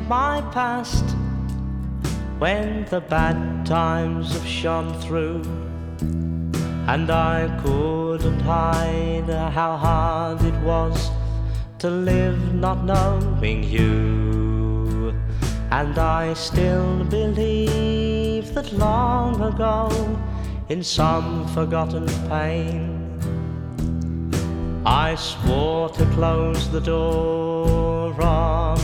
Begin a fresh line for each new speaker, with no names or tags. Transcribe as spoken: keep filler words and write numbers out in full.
in my past, when the bad times have shone through, and I couldn't hide how hard it was to live not knowing you. And I still believe that long ago, in some forgotten pain, I swore to close the door on